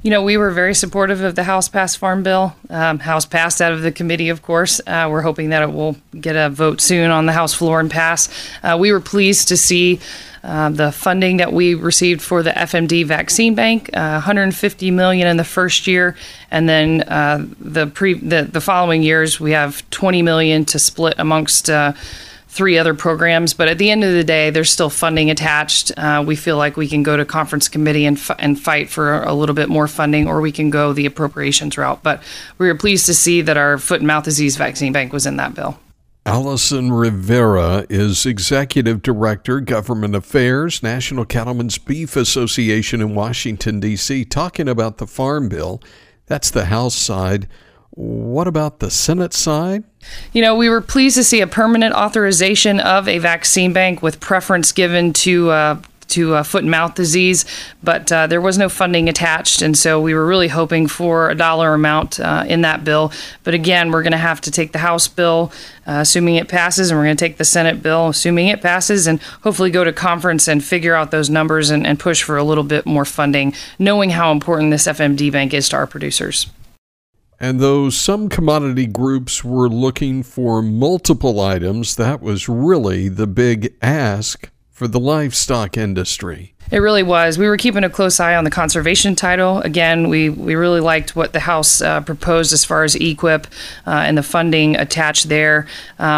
We were very supportive of the House passed Farm Bill. House passed out of the committee, of course. We're hoping that it will get a vote soon on the House floor and pass. We were pleased to see the funding that we received for the FMD vaccine bank, $150 million in the first year, and then the following years we have $20 million to split amongst 3 other programs. But at the end of the day, there's still funding attached. We feel like we can go to conference committee and fight for a little bit more funding, or we can go the appropriations route. But we were pleased to see that our foot and mouth disease vaccine bank was in that bill. Allison Rivera is Executive Director, Government Affairs, National Cattlemen's Beef Association in Washington, D.C., talking about the Farm Bill. That's the House side. What about the Senate side? We were pleased to see a permanent authorization of a vaccine bank with preference given to foot and mouth disease, but there was no funding attached, and so we were really hoping for a dollar amount in that bill. But again, we're going to have to take the House bill, assuming it passes, and we're going to take the Senate bill, assuming it passes, and hopefully go to conference and figure out those numbers and push for a little bit more funding, knowing how important this FMD bank is to our producers. And though some commodity groups were looking for multiple items, that was really the big ask for the livestock industry. It really was. We were keeping a close eye on the conservation title. Again, we really liked what the House proposed as far as EQIP and the funding attached there.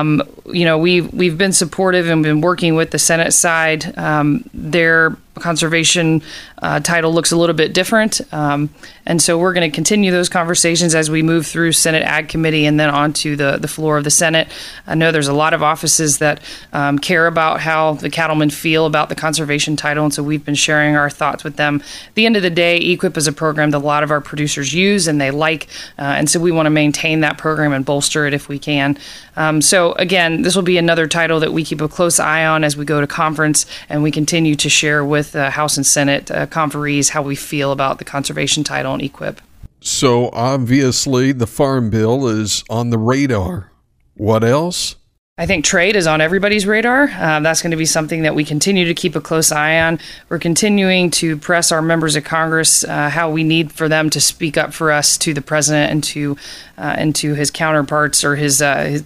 We've been supportive and been working with the Senate side. Their conservation title looks a little bit different. And so we're going to continue those conversations as we move through Senate Ag Committee and then onto the floor of the Senate. I know there's a lot of offices that care about how the cattlemen feel about the conservation title, and so we've been sharing our thoughts with them. At the end of the day, EQIP is a program that a lot of our producers use and they like, and so we want to maintain that program and bolster it if we can. So again, this will be another title that we keep a close eye on as we go to conference, and we continue to share with House and Senate conferees how we feel about the conservation title and EQIP. So obviously the Farm Bill is on the radar. What else? I think trade is on everybody's radar. That's going to be something that we continue to keep a close eye on. We're continuing to press our members of Congress how we need for them to speak up for us to the president and to his counterparts or his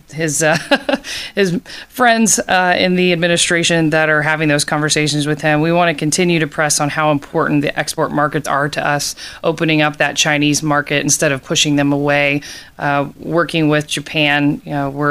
his friends in the administration that are having those conversations with him. We want to continue to press on how important the export markets are to us, opening up that Chinese market instead of pushing them away. Working with Japan,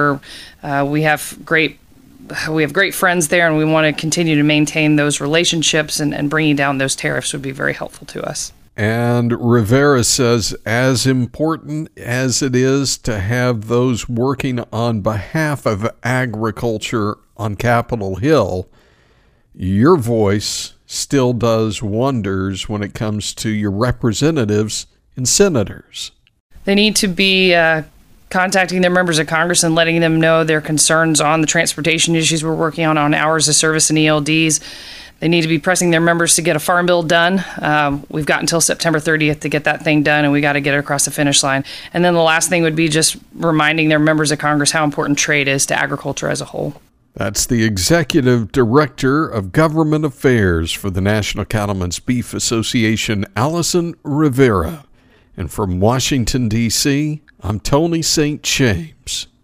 we have great friends there, and we want to continue to maintain those relationships, and bringing down those tariffs would be very helpful to us. And Rivera says, as important as it is to have those working on behalf of agriculture on Capitol Hill, your voice still does wonders when it comes to your representatives and senators. They need to be contacting their members of Congress and letting them know their concerns on the transportation issues we're working on hours of service and ELDs. They need to be pressing their members to get a Farm Bill done. We've got until September 30th to get that thing done, and we got to get it across the finish line. And then the last thing would be just reminding their members of Congress how important trade is to agriculture as a whole. That's the Executive Director of Government Affairs for the National Cattlemen's Beef Association, Allison Rivera. And from Washington, D.C., I'm Tony St. James.